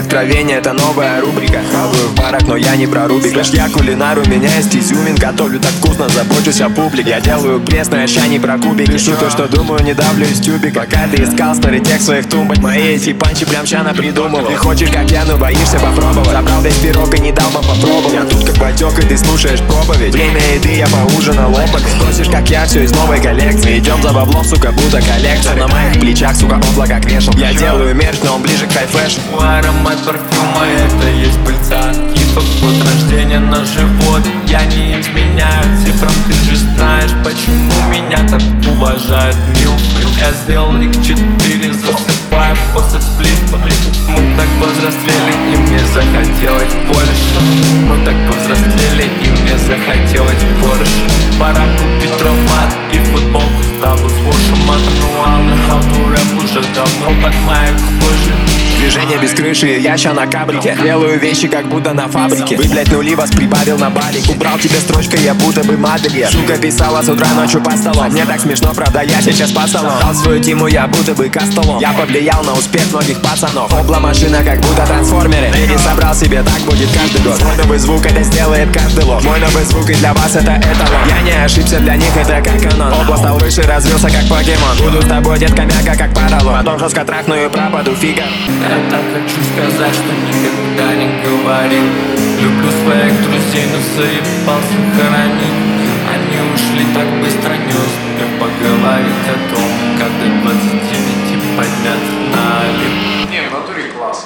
откровение, это новая рубрика. Хаваю в барах, но я не про Рубик. Слышь, я кулинар, у меня есть изюмин. Готовлю так вкусно, забочусь о публике. Я делаю пресное, ща не про кубики. Пишу то, что думаю, не давлю из тюбика. Пока ты искал старый-тех своих тумбок, мои эти панчи прям ща напридумывал. Ты хочешь, как я, но боишься попробовать. Забрал весь пирог и не дал бы попробовать. Я тут как батёк, и ты слушаешь проповедь. Время еды, я поужинал опыт. Спросишь, как я, все из новой коллекции. Идем за баблом, сука, будто коллектор. На моих плечах, сука, облако как вешал. Я делаю мерч, но он ближе к хай-фэш. Аромат парфюма, это есть пыльца. Типа год рождения на живот. Я не изменяю цифрам, ты же знаешь, почему меня так уважают. Мил, я сделал их 4, засыпаю после сплита. Мы так повзрослели, и мне захотелось больше. Мы так повзрослели, и мне захотелось больше. Пора купить ромат и футболку стабу с вошем от мануала. Рэп уже давно под моей кожей. Движение без крыши, я ща на кабрике. Делаю вещи, как будто на фабрике. Вы, блять, нули вас прибавил на балик. Убрал тебе строчкой, я будто бы модельер. Сука писала с утра ночью по столом. Мне так смешно, правда, я сейчас по салону. Дал свою тиму, я будто бы кастолом. Я повлиял на успех многих пацанов. Обла машина, как будто трансформеры. Ты не собрал себе, так будет каждый год. Мой новый звук, это сделает каждый лоб. Мой новый звук, и для вас это эталон. Я не ошибся, для них это как канон. Обла стал выше, развился как покемон. Буду с тобой, детка, мягко, как поролон. Потом жестко трахну и пропаду, фига. Я так хочу сказать, что никогда не говорил. Люблю своих друзей, но заебался хоронить. Они ушли так быстро, не успев поговорить о том, как до 29 подняться на Олимп. Не, в натуре класс.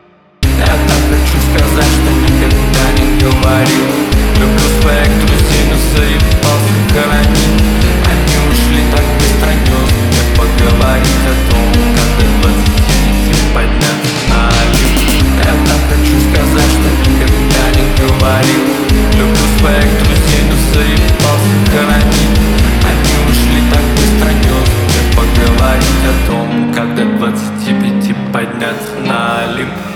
Я так хочу сказать, что никогда не говорил. Люблю своих друзей, но заебался хоронить. Они ушли так быстро, не успев поговорить о том, как до 29 подняться на Олимп. Я так хочу сказать, что никогда не говорил. Люблю своих друзей, но заебался хоронить. Они ушли так быстро, не успев поговорить о том, как до 25 подняться на Олимп.